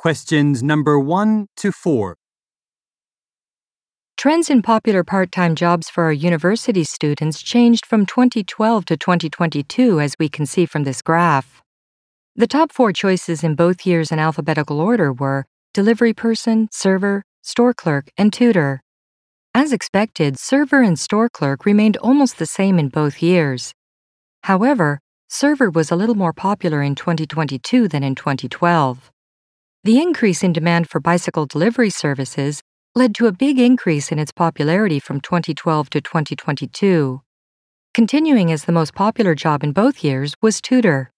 Questions number 1 to 4. Trends in popular part-time jobs for our university students changed from 2012 to 2022, as we can see from this graph. The top 4 choices in both years in alphabetical order were delivery person, server, store clerk, and tutor. As expected, server and store clerk remained almost the same in both years. However, server was a little more popular in 2022 than in 2012. The increase in demand for bicycle delivery services led to a big increase in its popularity from 2012 to 2022. Continuing as the most popular job in both years was tutor.